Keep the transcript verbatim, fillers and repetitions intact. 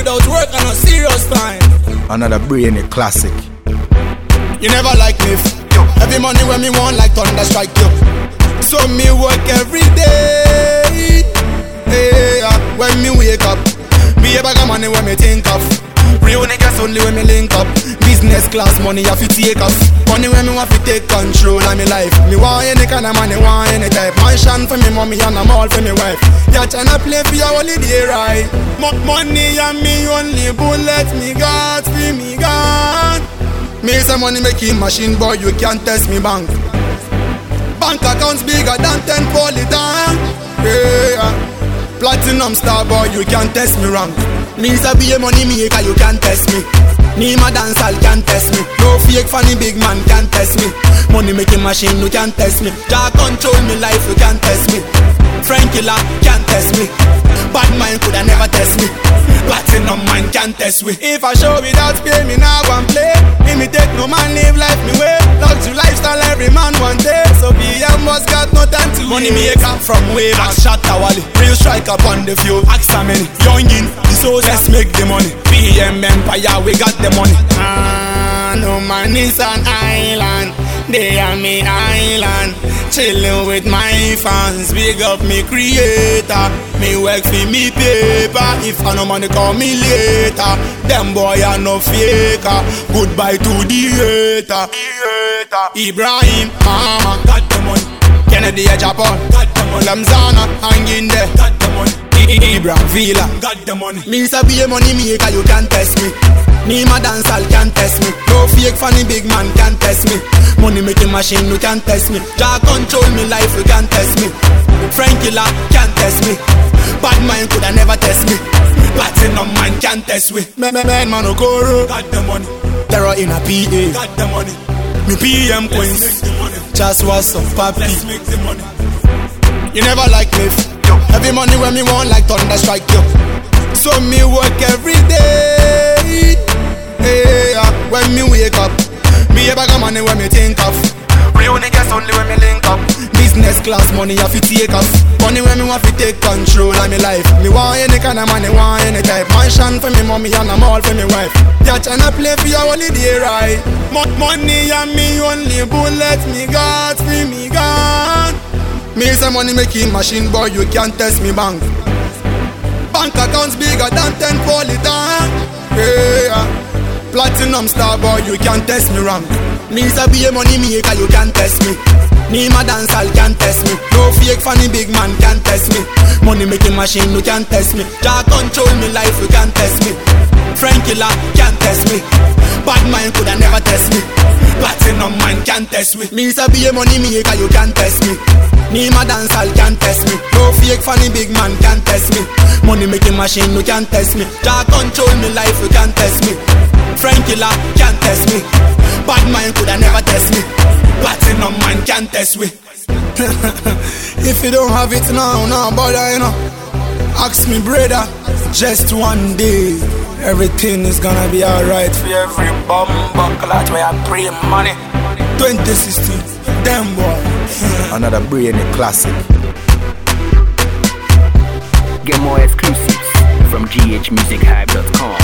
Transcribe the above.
without work and a serious time. Another brainy classic. You never like me. Every money when me want like thunder strike you. So me work every day. Hey, uh, when me wake up, be a bag of money when me think of. Real niggas only when me link up. Business class money have to take off. Money when me want to take control of me life. Me want any kind of money, want any type. Mansion for me mommy and a mall for me wife. You tryna play for your holiday, right? M- money and me only bullet. Me got free, me got. Me some money making machine, boy, you can't test me bank. Bank accounts bigger than ten polyton. Yeah. Platinum star, boy, you can't test me wrong. Me say be a money maker, you can't test me. Me my dancehall can't test me. No fake funny big man can't test me. Money making machine, you can't test me. Jah control me life, you can't test me. Frankie La can't test me. Bad mind coulda never test me. Platinum man can't test me. If I show without pay, me now one play. Imitate no man live life me way. Luxury lifestyle every man one day. So B M was got no time to money maker from way back. Shot Wally, real strike up on the field. Ask how many youngin, the soldiers make the money. B M Empire, we got the money. Ah, no man is an island. They are me island. Chillin' with my fans. Big up me creator. Me work for me paper. If I no money call me later. Them boy are no faker. Goodbye to the hater. Ibrahim, mama, got the money. Kennedy a Japan, got the money. Lamzana, hanging there, got the money. Ibrahim Villa, got the money. Me say be a money maker, you can't test me. Me my dancehall can't test me. No fake funny big man can't test me. Money making machine, you can't test me. Jah control me life, you can't test me. Frankie La can't test me. Bad mind coulda never test me. Platinum man can't test me. Man, man, man, man, Okoro, got the money. Terror in a P A, got the money. Me P M coins, just what's up, papi. Let's make the money. You never like me. Every money when me want like thunder strike you. So me work every day. Hey, uh, when me wake up, be a bag of money when me think of. Real niggas only when me link up. Business class money have to take off. Money when me want to take control of me life. Me want any kind of money, want any type. Mansion for me mommy and a mall for me wife. You tryna play for your holiday, right? M- money and me only bullet. Me got free, me got. Me say money making machine, boy, you can't test me bank. Bank accounts bigger than ten polyton. Yeah. Platinum star, boy, you can't test me wrong. Me say be a money maker, you can't test me. Me my dancehall can't test me. No fake funny big man can't test me. Money making machine, you can't test me. Jah control me life, you can't test me. Frankie La can't test me. Bad mind coulda never test me. Platinum man can't test me. Me say be a money maker, you can't test me. Me my dancehall can't test me. No fake funny big man can't test me. Money making machine, you can't test me. Jah control me life, you can't test me. Frankie La can't test me. Bad mind coulda never test me. Platinum man can't test me. If you don't have it now, no bother, you know. Ask me, brother. Just one day, everything is gonna be alright for every bum buckle out where I pray money. twenty sixteen, damn boy. Another brainy classic. Get more exclusives from G H music hype dot com.